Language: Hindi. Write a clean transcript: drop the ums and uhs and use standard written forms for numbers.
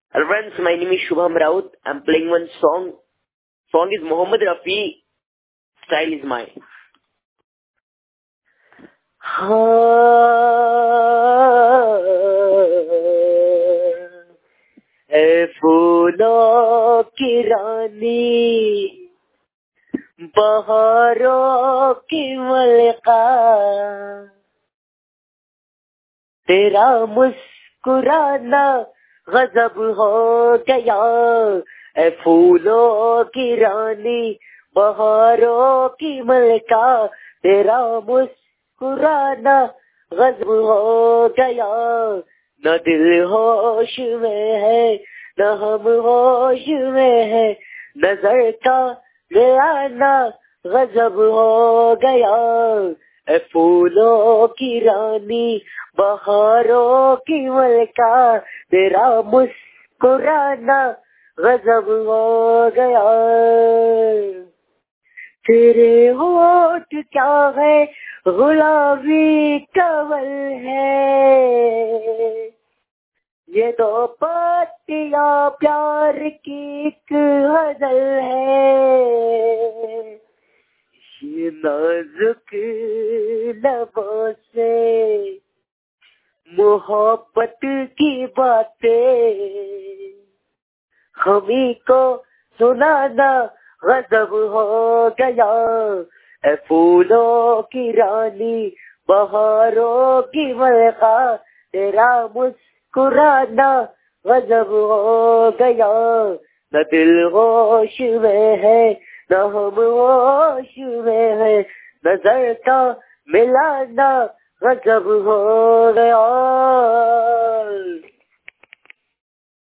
Hello friends, my name is Shubham Raut. I'm playing one song. Song is Mohammed Rafi. Style is mine. ए फूलों की रानी, बहारों की मलिका, तेरा मुस्कुराना गजब हो गया। ए फूलों की रानी, बहारों की मलिका, तेरा मुस्कुराना गजब हो गया। न दिल होश में है, न हम होश में है, नजर का मिलाना गजब हो गया। ए फूलों की रानी, बहारों की मलिका, तेरा मुस्कुराना गजब हो गया। तेरे होठ क्या है, गुलाबी कमल है, ये दो पत्तियां प्यार की एक गजल है। ये नाजुक लबों से मोहब्बत की बातें हमी को सुनाना गजब हो गया। ए फूलों की रानी, बहारों की मलिका, तेरा मुस्कुराना गजब हो गया। न दिल होश में है, न हम होश में है, नजर का मिलाना गजब हो गया।